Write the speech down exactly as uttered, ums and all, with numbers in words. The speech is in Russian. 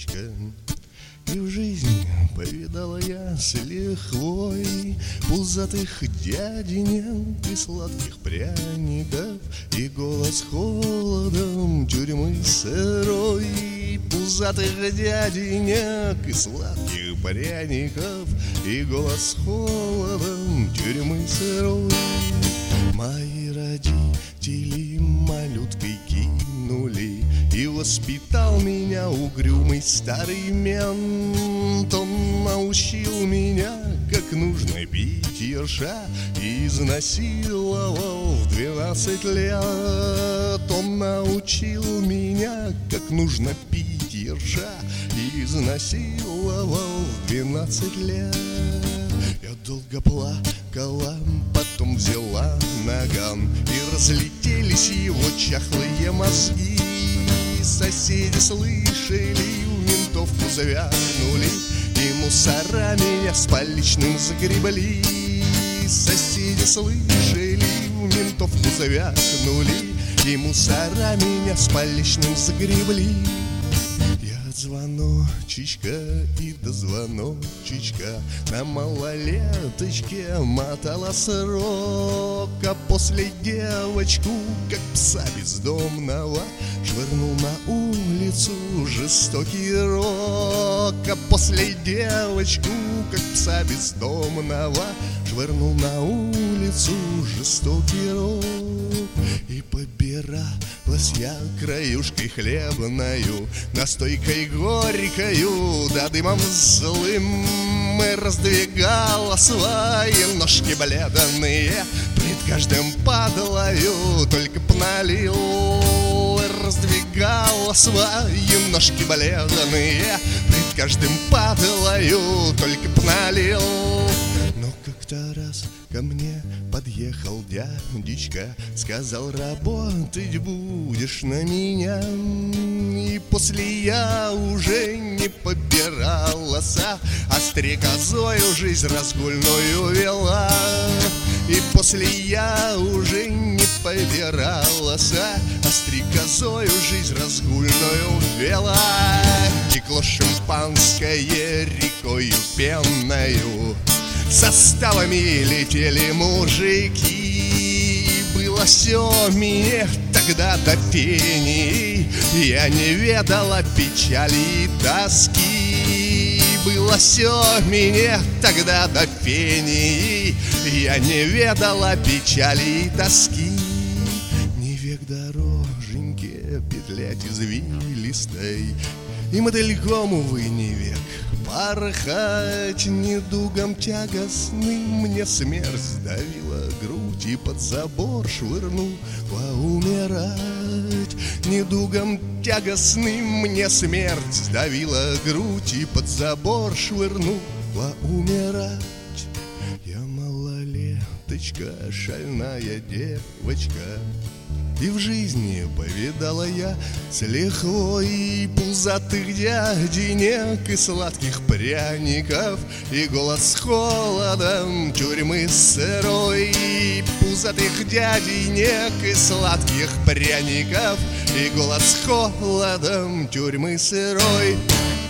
птичка. И в жизни повидала я с лихвой пузатых дяденек и сладких пряников, и голос холодом тюрьмы сырой. Пузатых дяденек и сладких пряников, и голос холодом тюрьмы сырой. Мои родители малюткой кинули, и воспитал меня угрюмый старый мент. Он научил меня, как нужно пить ерша, и изнасиловал в двенадцать лет. Он научил меня, как нужно пить ерша, и изнасиловал в двенадцать лет. Я долго плакала, потом взяла наган, и разлетелись его чахлые мозги. Соседи слышали, в ментовку завякнули, и мусора меня с поличным загребли. Соседи слышали, в ментовку завякнули, и мусора меня с поличным загребли. Я звоночечка и до звоночечка на малолеточке мотала срок, а после девочку, как пса бездомного, швырнул на улицу жестокий рок. А после девочку, как пса бездомного, швырнул на улицу жестокий рок. И побиралась я краюшкой хлебною, настойкой горькою, да дымом злым, и раздвигала свои ножки бледные пред каждым падлою, только б налил. И раздвигала свои ножки бледные пред каждым падлою, только б налил. Но как-то раз ко мне подъехал дядечка, сказал: работать будешь на меня. И после я уже не побиралась, а стрекозою жизнь разгульную вела. И после я уже не побиралась, а стрекозою жизнь разгульную вела. Текло шампанское рекою пенною, составами летели мужики. Было все мне тогда до пени, я не ведала печали и тоски. Было все мне тогда до пени, я не ведала печали и тоски. Не век дороженьке петлять извилистой, и мотыльком, увы, не век порхать. Недугом тягостным мне смерть сдавила грудь и под забор швырнула умирать. Недугом тягостным мне смерть сдавила грудь и под забор швырнула умирать. Я малолеточка, шальная девочка, и в жизни повидала я с лихвой пузатых дяденек и сладких пряников, и голос холодом тюрьмы сырой. Пузатых дяденек и сладких пряников, и голос холодом тюрьмы сырой.